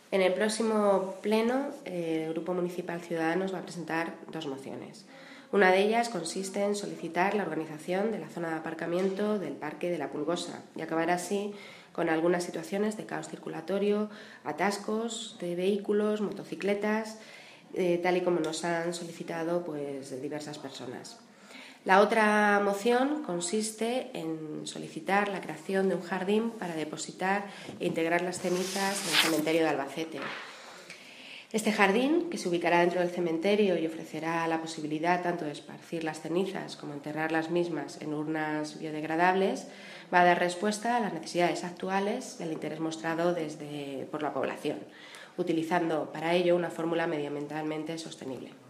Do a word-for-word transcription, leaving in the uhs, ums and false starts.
En el próximo pleno, eh, el Grupo Municipal Ciudadanos va a presentar dos mociones. Una de ellas consiste en solicitar la organización de la zona de aparcamiento del Parque de la Pulgosa y acabar así con algunas situaciones de caos circulatorio, atascos de vehículos, motocicletas, eh, tal y como nos han solicitado pues, diversas personas. La otra moción consiste en solicitar la creación de un jardín para depositar e integrar las cenizas en el cementerio de Albacete. Este jardín, que se ubicará dentro del cementerio y ofrecerá la posibilidad tanto de esparcir las cenizas como enterrar las mismas en urnas biodegradables, va a dar respuesta a las necesidades actuales y al interés mostrado desde, por la población, utilizando para ello una fórmula medioambientalmente sostenible.